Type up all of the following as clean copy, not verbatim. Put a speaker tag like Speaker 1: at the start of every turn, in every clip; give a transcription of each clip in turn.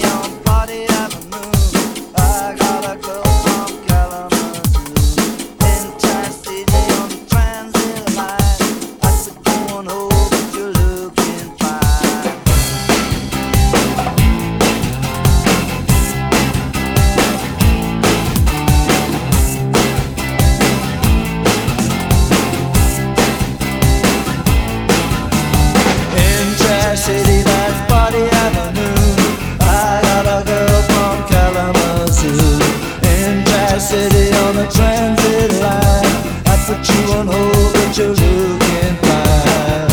Speaker 1: on Party Avenue. I got a girl from Kalamazoo in Tri-City on the transit line. I said, go on home, but you're looking fine. In Tri-City, that's Party Avenue. I got a girl from Kalamazoo in Tri-City on the transit line. I put you on hold, but you're looking fine.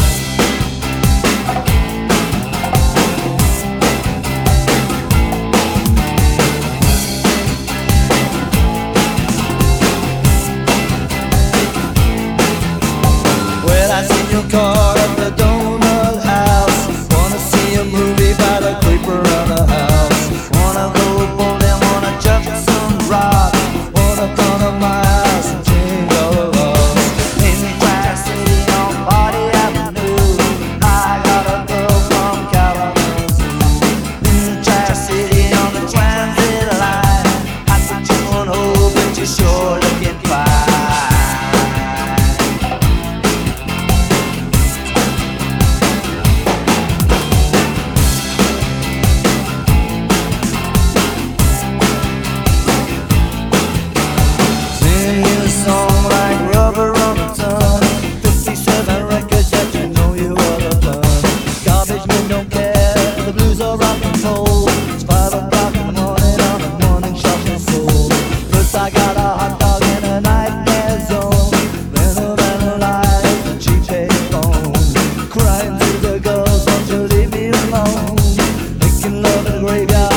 Speaker 1: Well, I seen your car at the Donut House. Wanna see a movie by the creeper around the house. Wanna go bowling, wanna jump some rock. Wanna come to my house and drink all of us. In Tri-City on Party Avenue, I got a girl from Kalamazoo. In Tri-City on the transit line, I put you on hold, but you're sure looking fine. Song like rubber on a tongue. 57 records that you know you ought to done. Garbage men don't care, the blues are rock and roll. It's 5 o'clock in the morning on a morning shuffle soul. First I got a hot dog and a nightmare zone. Then a vandalize the cheap payphone. Crying to the girls, won't you leave me alone? Making love in the graveyard.